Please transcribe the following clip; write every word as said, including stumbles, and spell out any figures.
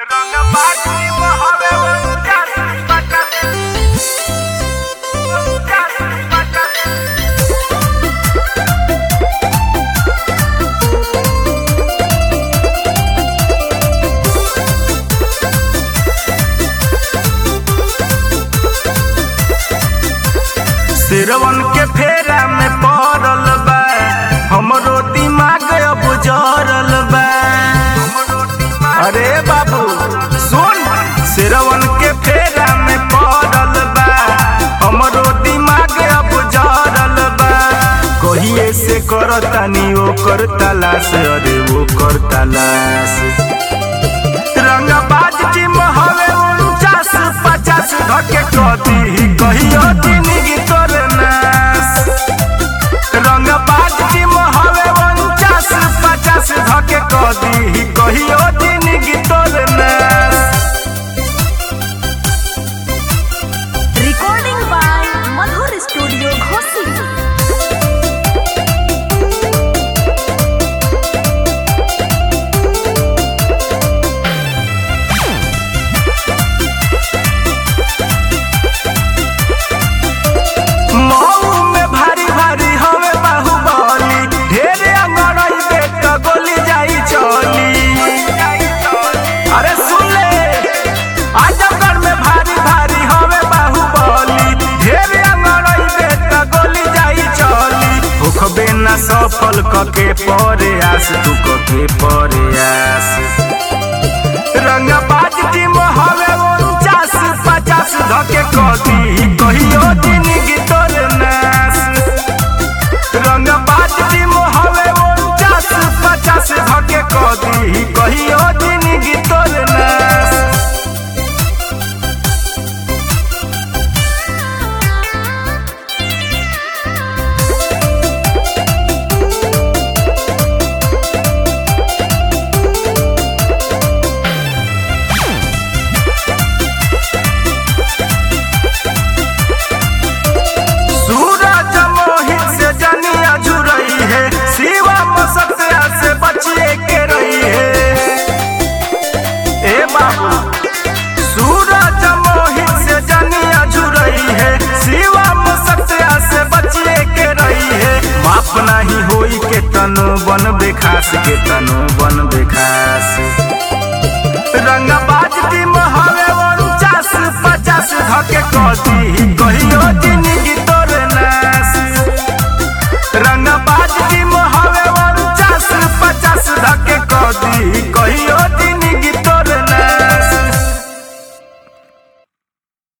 सिरवन के फेरा में पड़ल बा हमरो दिमाग अब जरल बा। अरे बाबू सुन, सिरवन के फेरा में पड़ल बा हमरो दिमाग अब जरल बा। कहिए से करतानी ओकर तलाश, अरे वो कर तलाश। रंगबाज टीम हवे उनचास पचास धके कदी कहियो जिंदगी तोर नाश। रंगबाज टीम हवे उनचास पचास धके कदी कहियो जिंदगी तोर नाश। रिकॉर्डिंग बाय मधुर स्टूडियो घोसी। अरे सुन ले, आजमगढ़ में भारी भारी हवे बाहुबली। ढेर अंगड़ई बेटा गोली जाई चली। होखबे ना सफल कके परे आस, तू कके परे आस। रंगबाज टीम हवे उनचास पचास धके कदी कहियो